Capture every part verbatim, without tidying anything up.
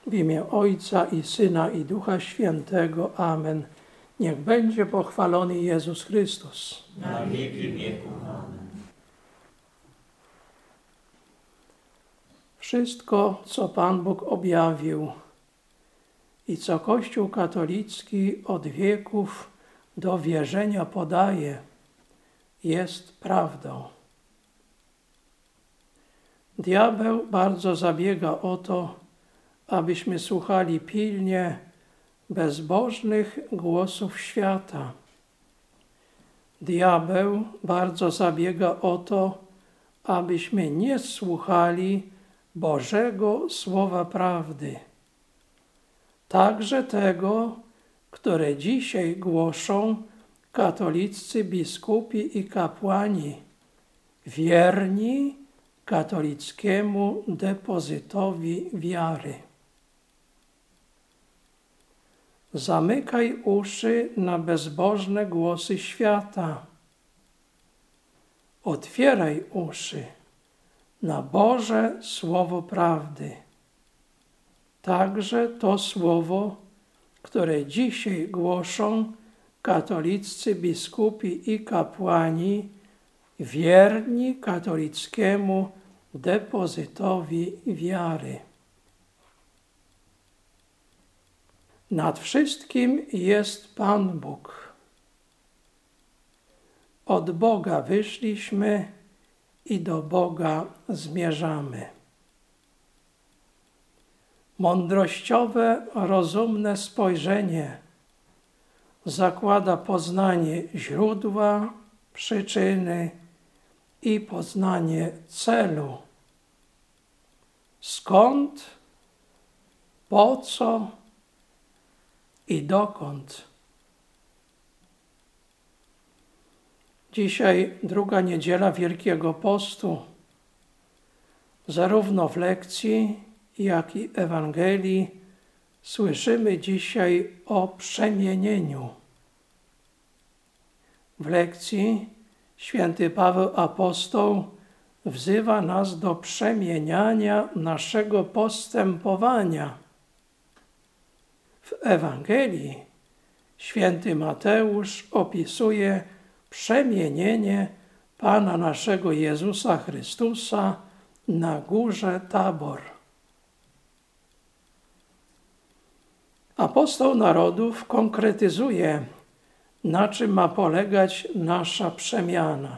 W imię Ojca i Syna i Ducha Świętego. Amen. Niech będzie pochwalony Jezus Chrystus. Na wieki wieków. Amen. Wszystko, co Pan Bóg objawił i co Kościół katolicki od wieków do wierzenia podaje, jest prawdą. Diabeł bardzo zabiega o to, abyśmy słuchali pilnie bezbożnych głosów świata. Diabeł bardzo zabiega o to, abyśmy nie słuchali Bożego Słowa Prawdy, także tego, które dzisiaj głoszą katoliccy biskupi i kapłani, wierni katolickiemu depozytowi wiary. Zamykaj uszy na bezbożne głosy świata. Otwieraj uszy na Boże Słowo Prawdy. Także to słowo, które dzisiaj głoszą katoliccy biskupi i kapłani, wierni katolickiemu depozytowi wiary. Nad wszystkim jest Pan Bóg. Od Boga wyszliśmy i do Boga zmierzamy. Mądrościowe, rozumne spojrzenie zakłada poznanie źródła, przyczyny i poznanie celu. Skąd, po co i dokąd. Dzisiaj druga niedziela Wielkiego Postu. Zarówno w lekcji, jak i Ewangelii słyszymy dzisiaj o przemienieniu. W lekcji święty Paweł Apostoł wzywa nas do przemieniania naszego postępowania. W Ewangelii święty Mateusz opisuje przemienienie Pana naszego Jezusa Chrystusa na górze Tabor. Apostoł narodów konkretyzuje, na czym ma polegać nasza przemiana.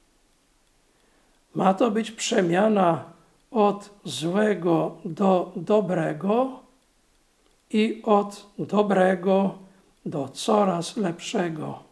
Ma to być przemiana od złego do dobrego i od dobrego do coraz lepszego.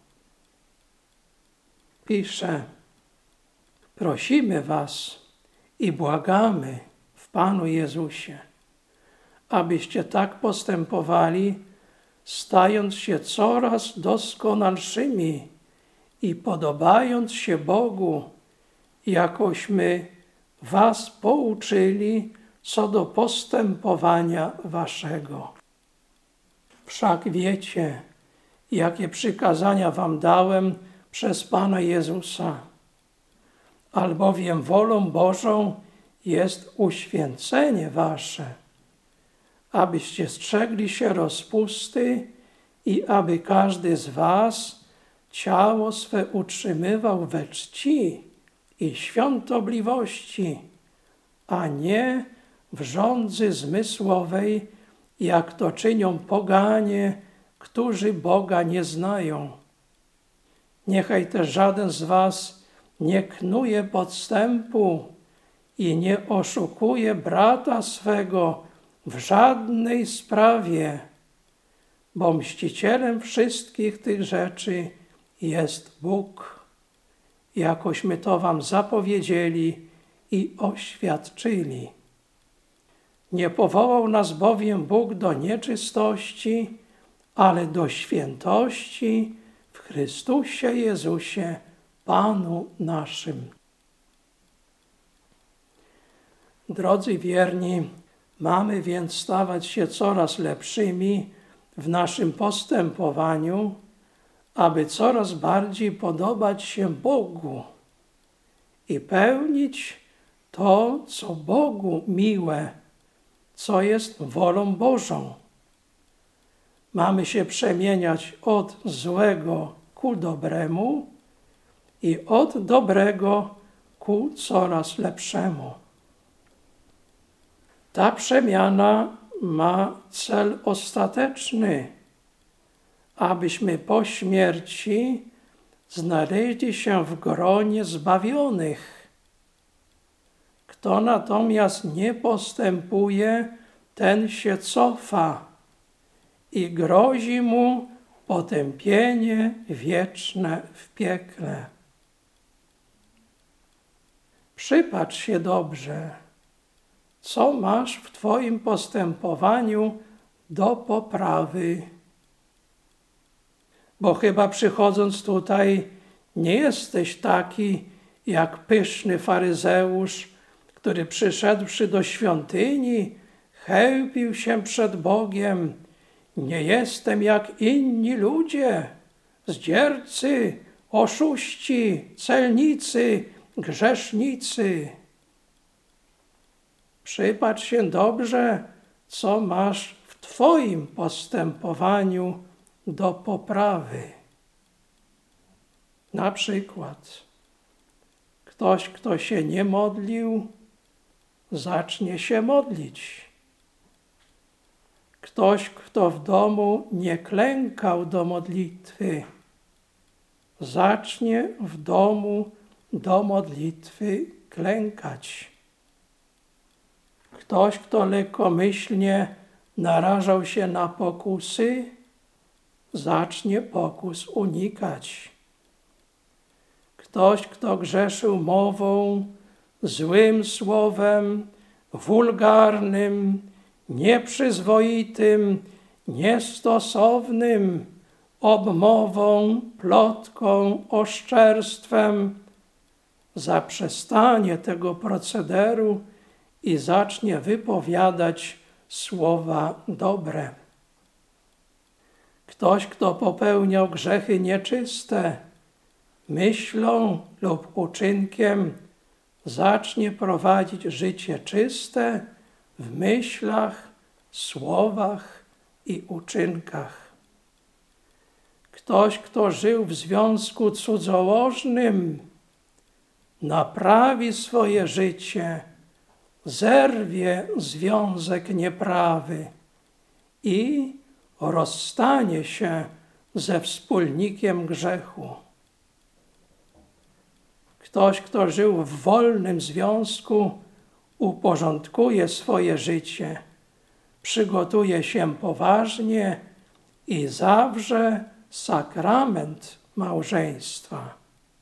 Pisze: prosimy was i błagamy w Panu Jezusie, abyście tak postępowali, stając się coraz doskonalszymi i podobając się Bogu, jakośmy was pouczyli co do postępowania waszego. Wszak wiecie, jakie przykazania wam dałem przez Pana Jezusa, albowiem wolą Bożą jest uświęcenie wasze, abyście strzegli się rozpusty i aby każdy z was ciało swe utrzymywał we czci i świątobliwości, a nie w żądzy zmysłowej, jak to czynią poganie, którzy Boga nie znają. Niechaj też żaden z was nie knuje podstępu i nie oszukuje brata swego w żadnej sprawie, bo mścicielem wszystkich tych rzeczy jest Bóg, jakośmy to wam zapowiedzieli i oświadczyli. Nie powołał nas bowiem Bóg do nieczystości, ale do świętości w Chrystusie Jezusie, Panu naszym. Drodzy wierni, mamy więc stawać się coraz lepszymi w naszym postępowaniu, aby coraz bardziej podobać się Bogu i pełnić to, co Bogu miłe, co jest wolą Bożą. Mamy się przemieniać od złego ku dobremu i od dobrego ku coraz lepszemu. Ta przemiana ma cel ostateczny, abyśmy po śmierci znaleźli się w gronie zbawionych. Kto natomiast nie postępuje, ten się cofa i grozi mu potępienie wieczne w piekle. Przypatrz się dobrze, co masz w Twoim postępowaniu do poprawy. Bo chyba przychodząc tutaj nie jesteś taki jak pyszny faryzeusz, który przyszedłszy do świątyni, chełpił się przed Bogiem. Nie jestem jak inni ludzie, zdziercy, oszuści, celnicy, grzesznicy. Przypatrz się dobrze, co masz w Twoim postępowaniu do poprawy. Na przykład ktoś, kto się nie modlił, zacznie się modlić. Ktoś, kto w domu nie klękał do modlitwy, zacznie w domu do modlitwy klękać. Ktoś, kto lekkomyślnie narażał się na pokusy, zacznie pokus unikać. Ktoś, kto grzeszył mową, złym słowem, wulgarnym, nieprzyzwoitym, niestosownym, obmową, plotką, oszczerstwem, zaprzestanie tego procederu i zacznie wypowiadać słowa dobre. Ktoś, kto popełniał grzechy nieczyste, myślą lub uczynkiem, zacznie prowadzić życie czyste w myślach, słowach i uczynkach. Ktoś, kto żył w związku cudzołożnym, naprawi swoje życie, zerwie związek nieprawy i rozstanie się ze wspólnikiem grzechu. Ktoś, kto żył w wolnym związku, uporządkuje swoje życie, przygotuje się poważnie i zawrze sakrament małżeństwa.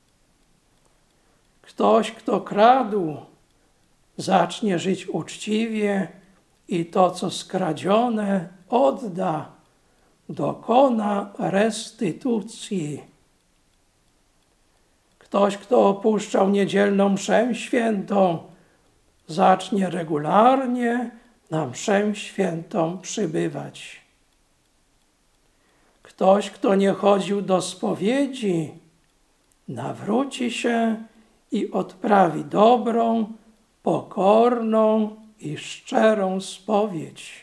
Ktoś, kto kradł, zacznie żyć uczciwie i to, co skradzione, odda, dokona restytucji. Ktoś, kto opuszczał niedzielną mszę świętą, zacznie regularnie na mszę świętą przybywać. Ktoś, kto nie chodził do spowiedzi, nawróci się i odprawi dobrą, pokorną i szczerą spowiedź.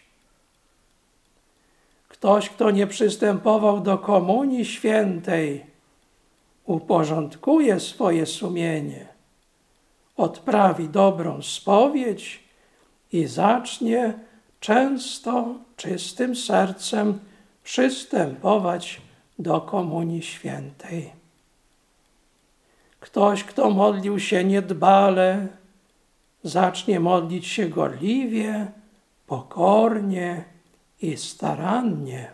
Ktoś, kto nie przystępował do komunii świętej, uporządkuje swoje sumienie, odprawi dobrą spowiedź i zacznie często czystym sercem przystępować do komunii świętej. Ktoś, kto modlił się niedbale, zacznie modlić się gorliwie, pokornie i starannie.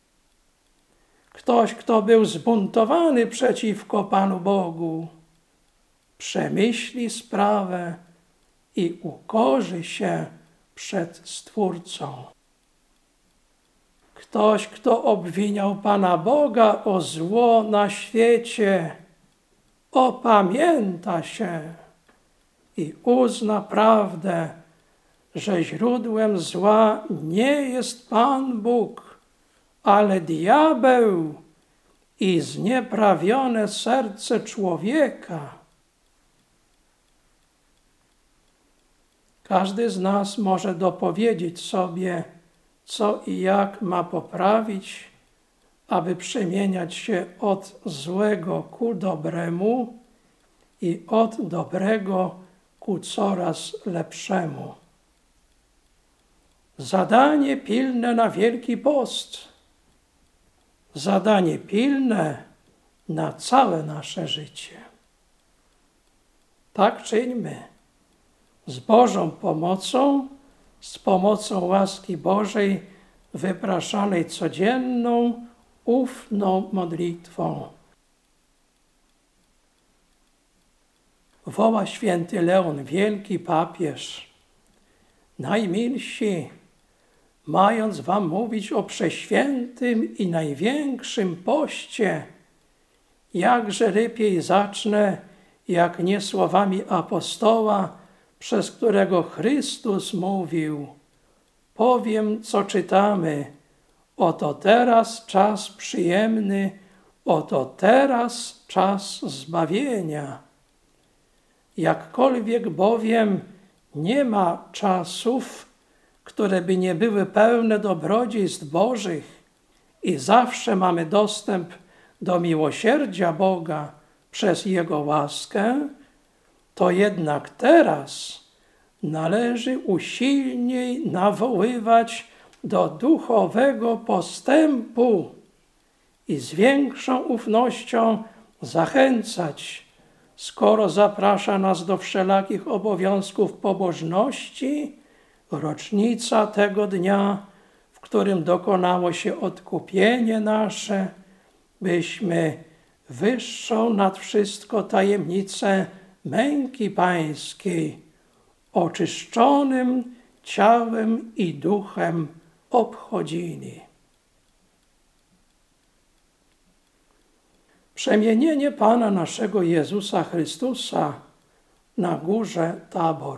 Ktoś, kto był zbuntowany przeciwko Panu Bogu, przemyśli sprawę i ukorzy się przed Stwórcą. Ktoś, kto obwiniał Pana Boga o zło na świecie, opamięta się i uzna prawdę, że źródłem zła nie jest Pan Bóg, ale diabeł i znieprawione serce człowieka. Każdy z nas może dopowiedzieć sobie, co i jak ma poprawić, aby przemieniać się od złego ku dobremu i od dobrego ku coraz lepszemu. Zadanie pilne na Wielki Post. Zadanie pilne na całe nasze życie. Tak czyńmy. Z Bożą pomocą, z pomocą łaski Bożej, wypraszanej codzienną, ufną modlitwą. Woła święty Leon Wielki, papież: najmilsi, mając wam mówić o przeświętym i największym poście, jakże lepiej zacznę, jak nie słowami apostoła, przez którego Chrystus mówił: powiem, co czytamy, oto teraz czas przyjemny, oto teraz czas zbawienia. Jakkolwiek bowiem nie ma czasów, które by nie były pełne dobrodziejstw Bożych i zawsze mamy dostęp do miłosierdzia Boga przez Jego łaskę, to jednak teraz należy usilniej nawoływać do duchowego postępu i z większą ufnością zachęcać, skoro zaprasza nas do wszelakich obowiązków pobożności, rocznica tego dnia, w którym dokonało się odkupienie nasze, byśmy wyższą nad wszystko tajemnicę męki pańskiej, oczyszczonym ciałem i duchem obchodzili. Przemienienie Pana naszego Jezusa Chrystusa na górze Tabor.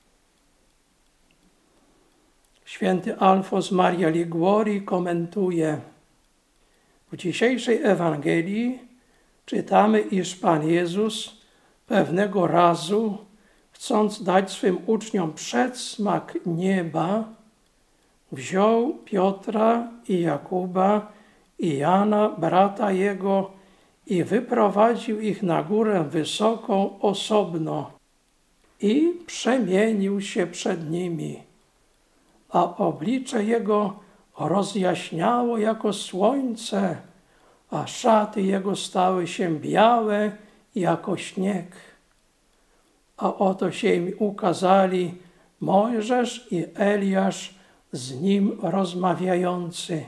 Święty Alfons Maria Liguori komentuje: w dzisiejszej Ewangelii czytamy, iż Pan Jezus pewnego razu, chcąc dać swym uczniom przedsmak nieba, wziął Piotra i Jakuba i Jana, brata jego, i wyprowadził ich na górę wysoką osobno i przemienił się przed nimi, a oblicze jego rozjaśniało jako słońce, a szaty jego stały się białe jako śnieg. A oto się im ukazali Mojżesz i Eliasz z nim rozmawiający.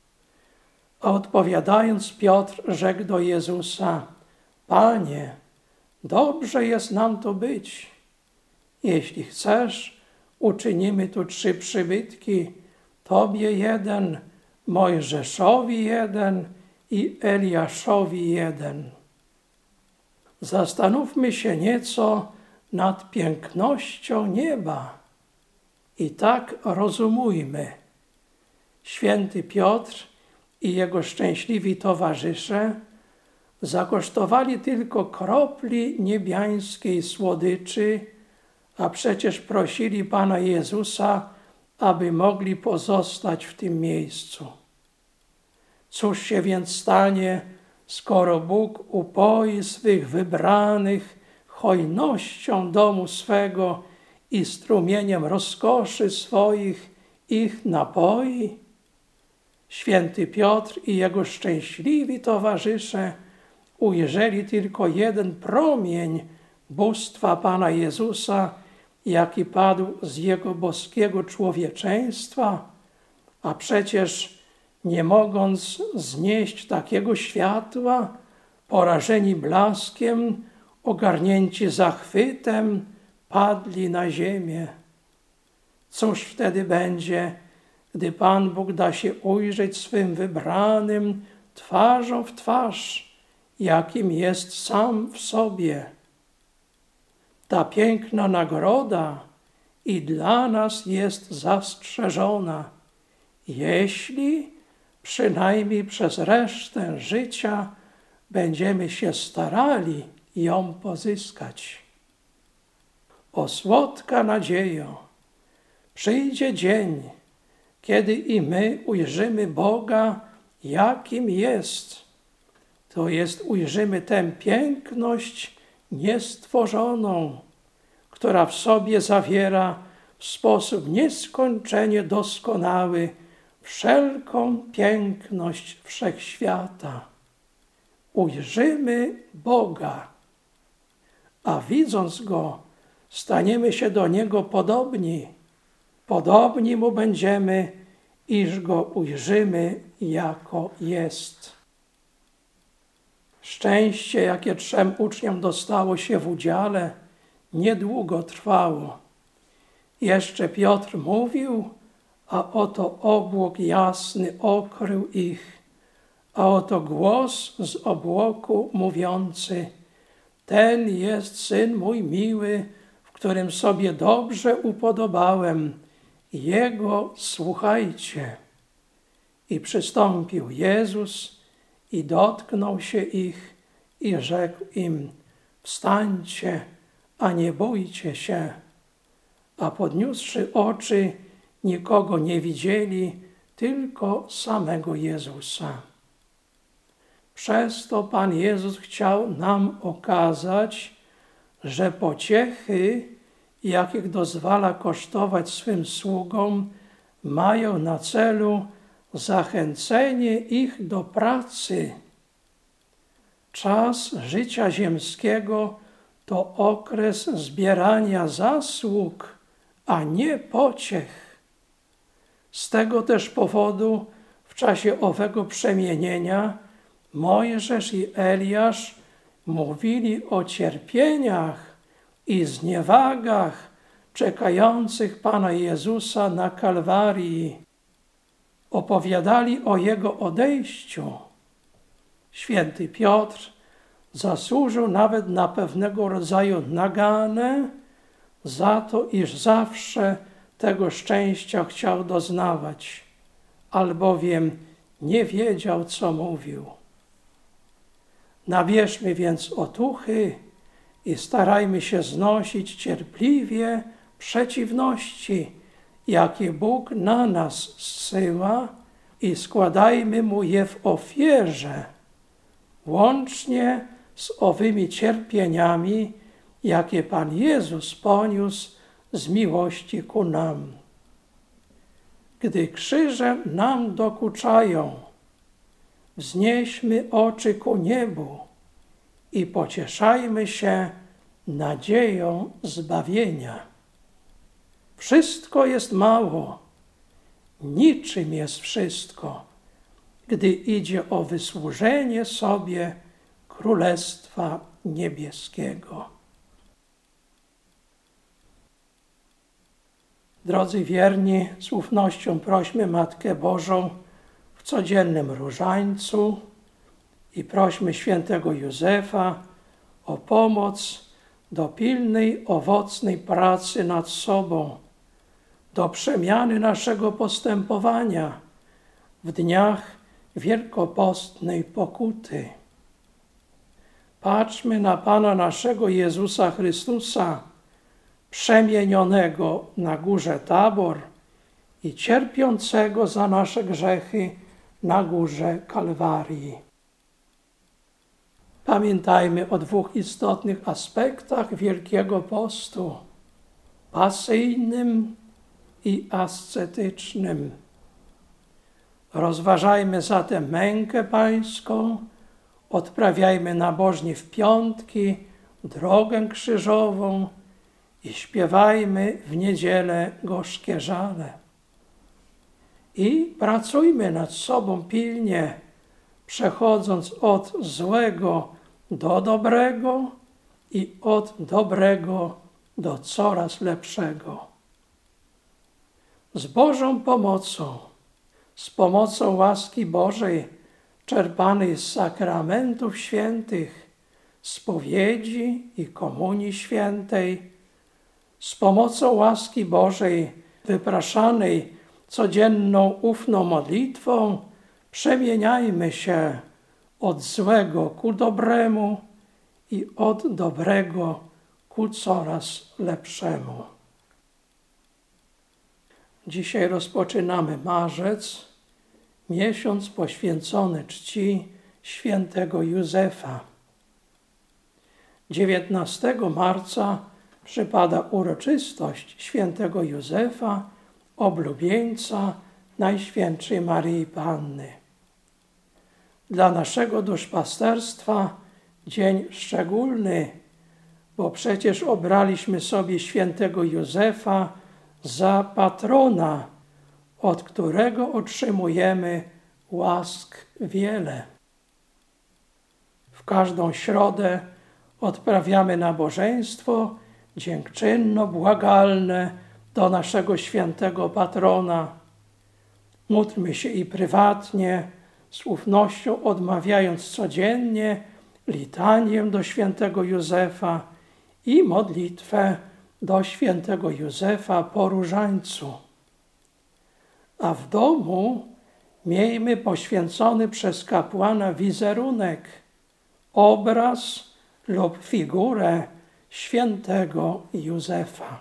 A odpowiadając, Piotr rzekł do Jezusa: Panie, dobrze jest nam tu być. Jeśli chcesz, uczynimy tu trzy przybytki, Tobie jeden, Mojżeszowi jeden i Eliaszowi jeden. Zastanówmy się nieco nad pięknością nieba i tak rozumujmy. Święty Piotr i jego szczęśliwi towarzysze zakosztowali tylko kropli niebiańskiej słodyczy, a przecież prosili Pana Jezusa, aby mogli pozostać w tym miejscu. Cóż się więc stanie, skoro Bóg upoi swych wybranych hojnością domu swego i strumieniem rozkoszy swoich ich napoi? Święty Piotr i jego szczęśliwi towarzysze ujrzeli tylko jeden promień bóstwa Pana Jezusa, jaki padł z Jego boskiego człowieczeństwa, a przecież nie mogąc znieść takiego światła, porażeni blaskiem, ogarnięci zachwytem, padli na ziemię. Cóż wtedy będzie, gdy Pan Bóg da się ujrzeć swym wybranym twarzą w twarz, jakim jest sam w sobie? Ta piękna nagroda i dla nas jest zastrzeżona, jeśli przynajmniej przez resztę życia będziemy się starali ją pozyskać. O słodka nadziejo, Przyjdzie dzień, kiedy i my ujrzymy Boga, jakim jest. To jest, ujrzymy tę piękność niestworzoną, która w sobie zawiera w sposób nieskończenie doskonały wszelką piękność wszechświata. Ujrzymy Boga, a widząc Go, staniemy się do Niego podobni. Podobni Mu będziemy, iż Go ujrzymy, jako jest. Szczęście, jakie trzem uczniom dostało się w udziale, niedługo trwało. Jeszcze Piotr mówił, a oto obłok jasny okrył ich, a oto głos z obłoku mówiący: ten jest Syn mój miły, w którym sobie dobrze upodobałem, Jego słuchajcie. I przystąpił Jezus i dotknął się ich i rzekł im: wstańcie, a nie bójcie się. A podniósłszy oczy, nikogo nie widzieli, tylko samego Jezusa. Przez to Pan Jezus chciał nam okazać, że pociechy, jakich dozwala kosztować swym sługom, mają na celu zachęcenie ich do pracy. Czas życia ziemskiego to okres zbierania zasług, a nie pociech. Z tego też powodu w czasie owego przemienienia Mojżesz i Eliasz mówili o cierpieniach i zniewagach czekających Pana Jezusa na Kalwarii. Opowiadali o Jego odejściu. Święty Piotr zasłużył nawet na pewnego rodzaju naganę za to, iż zawsze tego szczęścia chciał doznawać, albowiem nie wiedział, co mówił. Nabierzmy więc otuchy i starajmy się znosić cierpliwie przeciwności, jakie Bóg na nas zsyła, i składajmy Mu je w ofierze, łącznie z owymi cierpieniami, jakie Pan Jezus poniósł z miłości ku nam. Gdy krzyże nam dokuczają, wznieśmy oczy ku niebu i pocieszajmy się nadzieją zbawienia. Wszystko jest mało, niczym jest wszystko, gdy idzie o wysłużenie sobie Królestwa Niebieskiego. Drodzy wierni, z ufnością prośmy Matkę Bożą w codziennym różańcu i prośmy świętego Józefa o pomoc do pilnej, owocnej pracy nad sobą, do przemiany naszego postępowania w dniach wielkopostnej pokuty. Patrzmy na Pana naszego Jezusa Chrystusa, przemienionego na górze Tabor i cierpiącego za nasze grzechy na górze Kalwarii. Pamiętajmy o dwóch istotnych aspektach Wielkiego Postu: pasyjnym i ascetycznym. Rozważajmy zatem mękę Pańską, odprawiajmy nabożnie w piątki drogę krzyżową i śpiewajmy w niedzielę gorzkie żale. I pracujmy nad sobą pilnie, przechodząc od złego do dobrego i od dobrego do coraz lepszego. Z Bożą pomocą, z pomocą łaski Bożej, czerpanej z sakramentów świętych, spowiedzi i komunii świętej, z pomocą łaski Bożej wypraszanej codzienną ufną modlitwą, przemieniajmy się od złego ku dobremu i od dobrego ku coraz lepszemu. Dzisiaj rozpoczynamy marzec, miesiąc poświęcony czci świętego Józefa. dziewiętnastego marca przypada uroczystość świętego Józefa, oblubieńca Najświętszej Maryi Panny. Dla naszego duszpasterstwa dzień szczególny, bo przecież obraliśmy sobie świętego Józefa za patrona, od którego otrzymujemy łask wiele. W każdą środę odprawiamy nabożeństwo dziękczynno-błagalne do naszego świętego patrona. Módlmy się i prywatnie, z ufnością odmawiając codziennie litanię do świętego Józefa i modlitwę do świętego Józefa po różańcu. A w domu miejmy poświęcony przez kapłana wizerunek, obraz lub figurę świętego Józefa.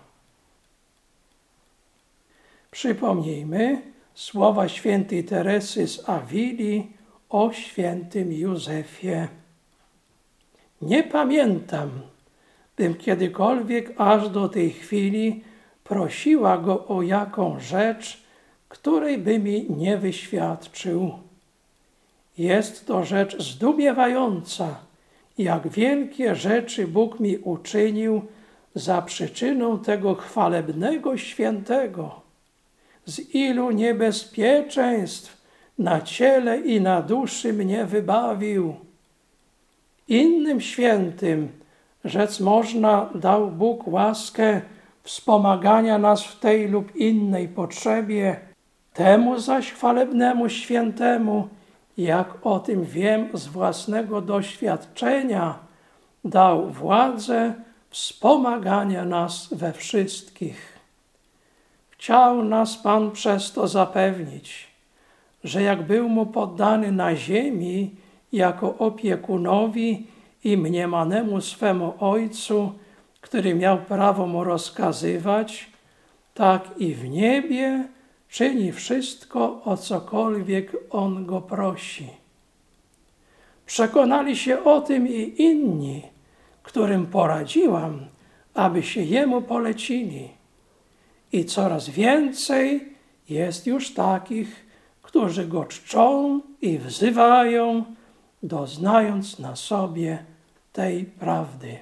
Przypomnijmy słowa świętej Teresy z Awili o świętym Józefie. Nie pamiętam, bym kiedykolwiek aż do tej chwili prosiła go o jaką rzecz, której by mi nie wyświadczył. Jest to rzecz zdumiewająca, jak wielkie rzeczy Bóg mi uczynił za przyczyną tego chwalebnego świętego. Z ilu niebezpieczeństw na ciele i na duszy mnie wybawił. Innym świętym, rzec można, dał Bóg łaskę wspomagania nas w tej lub innej potrzebie, temu zaś chwalebnemu świętemu, jak o tym wiem z własnego doświadczenia, dał władzę wspomagania nas we wszystkich. Chciał nas Pan przez to zapewnić, że jak był mu poddany na ziemi jako opiekunowi i mniemanemu swemu ojcu, który miał prawo mu rozkazywać, tak i w niebie czyni wszystko, o cokolwiek on go prosi. Przekonali się o tym i inni, którym poradziłam, aby się jemu polecili. I coraz więcej jest już takich, którzy go czczą i wzywają, doznając na sobie tej prawdy.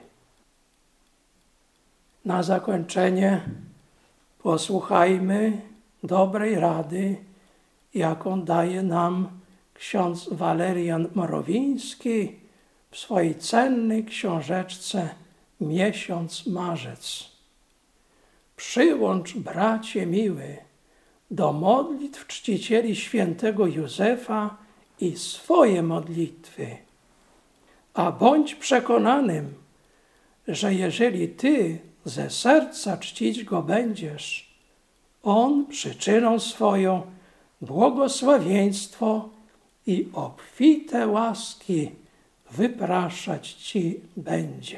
Na zakończenie posłuchajmy dobrej rady, jaką daje nam ksiądz Walerian Mrowiński w swojej cennej książeczce Miesiąc Marzec. Przyłącz, bracie miły, do modlitw czcicieli świętego Józefa i swoje modlitwy, a bądź przekonanym, że jeżeli ty ze serca czcić go będziesz, on przyczyną swoją błogosławieństwo i obfite łaski wypraszać ci będzie.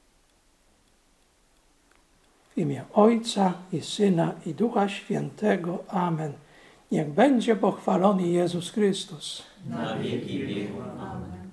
W imię Ojca i Syna i Ducha Świętego. Amen. Niech będzie pochwalony Jezus Chrystus. Na wieki wieków. Amen.